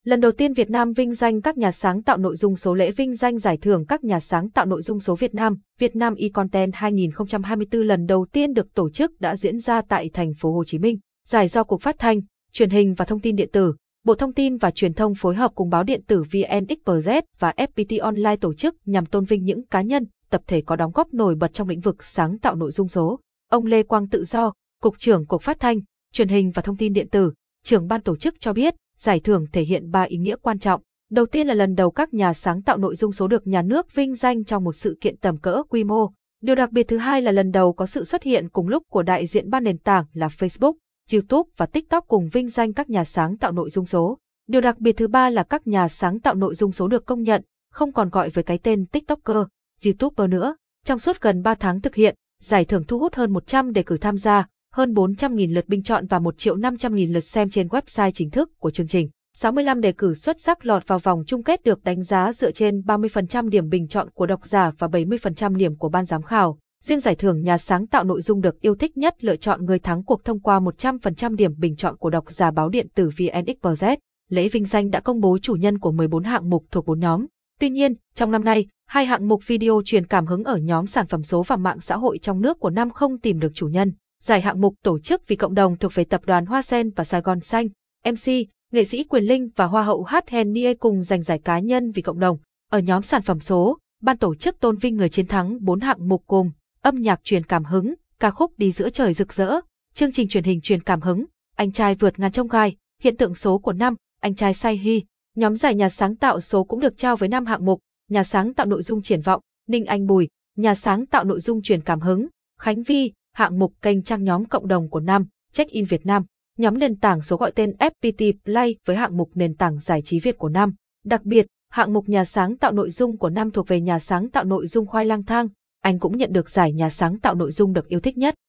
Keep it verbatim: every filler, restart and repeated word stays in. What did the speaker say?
Lần đầu tiên Việt Nam vinh danh các nhà sáng tạo nội dung số. Lễ vinh danh giải thưởng các nhà sáng tạo nội dung số Việt Nam, Việt Nam eContent hai nghìn không trăm hai mươi tư lần đầu tiên được tổ chức đã diễn ra tại thành phố Hồ Chí Minh. Giải do Cục Phát thanh, Truyền hình và Thông tin điện tử, Bộ Thông tin và Truyền thông phối hợp cùng báo điện tử vê en Express và ép pê tê Online tổ chức nhằm tôn vinh những cá nhân, tập thể có đóng góp nổi bật trong lĩnh vực sáng tạo nội dung số. Ông Lê Quang Tự Do, Cục trưởng Cục Phát thanh, Truyền hình và Thông tin điện tử, trưởng ban tổ chức cho biết, giải thưởng thể hiện ba ý nghĩa quan trọng. Đầu tiên là lần đầu các nhà sáng tạo nội dung số được nhà nước vinh danh trong một sự kiện tầm cỡ quy mô. Điều đặc biệt thứ hai là lần đầu có sự xuất hiện cùng lúc của đại diện ba nền tảng là Facebook, YouTube và TikTok cùng vinh danh các nhà sáng tạo nội dung số. Điều đặc biệt thứ ba là các nhà sáng tạo nội dung số được công nhận, không còn gọi với cái tên TikToker, YouTuber nữa. Trong suốt gần ba tháng thực hiện, giải thưởng thu hút hơn một trăm đề cử tham gia, hơn bốn trăm nghìn lượt bình chọn và một triệu năm trăm nghìn lượt xem trên website chính thức của chương trình. sáu mươi lăm đề cử xuất sắc lọt vào vòng chung kết được đánh giá dựa trên ba mươi phần trăm điểm bình chọn của độc giả và bảy mươi phần trăm điểm của ban giám khảo. Riêng giải thưởng nhà sáng tạo nội dung được yêu thích nhất lựa chọn người thắng cuộc thông qua một trăm phần trăm điểm bình chọn của độc giả báo điện tử vê en Express. Lễ vinh danh đã công bố chủ nhân của mười bốn hạng mục thuộc bốn nhóm. Tuy nhiên, trong năm nay, hai hạng mục video truyền cảm hứng ở nhóm sản phẩm số và mạng xã hội trong nước của năm không tìm được chủ nhân. Giải hạng mục tổ chức vì cộng đồng thuộc về tập đoàn Hoa Sen và Sài Gòn Xanh, em xê, nghệ sĩ Quyền Linh và Hoa hậu Hát Henie cùng giành giải cá nhân vì cộng đồng. Ở nhóm sản phẩm số, ban tổ chức tôn vinh người chiến thắng bốn hạng mục gồm âm nhạc truyền cảm hứng, ca khúc Đi giữa trời rực rỡ, chương trình truyền hình truyền cảm hứng, Anh trai vượt ngàn chông gai, hiện tượng số của năm, Anh trai say hi. Nhóm giải nhà sáng tạo số cũng được trao với năm hạng mục: nhà sáng tạo nội dung triển vọng, Ninh Anh Bùi, nhà sáng tạo nội dung truyền cảm hứng, Khánh Vi, hạng mục kênh trang nhóm cộng đồng của năm, Check-in Việt Nam, nhóm nền tảng số gọi tên ép pê tê Play với hạng mục nền tảng giải trí Việt của năm. Đặc biệt, hạng mục nhà sáng tạo nội dung của năm thuộc về nhà sáng tạo nội dung Khoai lang thang, anh cũng nhận được giải nhà sáng tạo nội dung được yêu thích nhất.